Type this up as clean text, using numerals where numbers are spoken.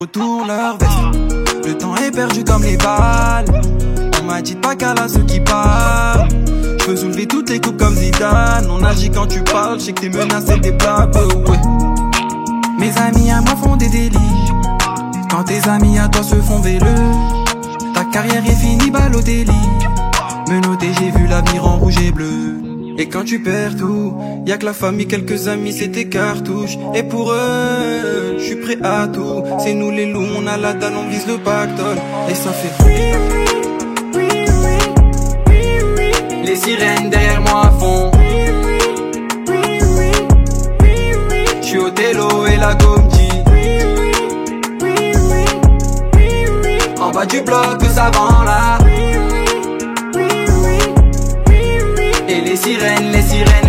Retourne leur veste, le temps est perdu comme les balles. On m'a dit pas qu'à la ceux qui parlent. Je peux soulever toutes les coupes comme Zidane. On agit quand tu parles, je sais que t'es menacé des blagues, ouais. Mes amis à moi font des délits. Quand tes amis à toi se font véleux, ta carrière est finie, Balotelli. Menotté, j'ai vu l'avenir en rouge et bleu. Et quand tu perds tout, y'a que la famille, quelques amis, c'est tes cartouches. Et pour eux, je suis prêt à tout. C'est nous les loups, on a la dalle, on vise le pactole. Et ça fait les sirènes derrière moi à fond. J'suis au télo et la Gomti. En bas du bloc, ça vend là. Et les sirènes